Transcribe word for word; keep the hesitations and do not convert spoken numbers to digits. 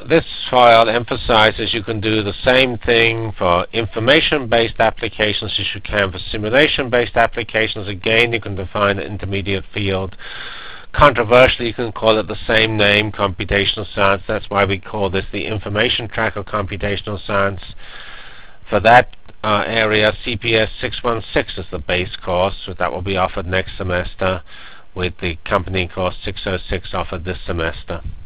this file emphasizes you can do the same thing for information-based applications as you can for simulation-based applications. Again, you can define an intermediate field. Controversially, you can call it the same name, computational science. That's why we call this the information track of computational science. For that uh, area, C P S six one six is the base course, so that will be offered next semester, with the accompanying course six oh six offered this semester.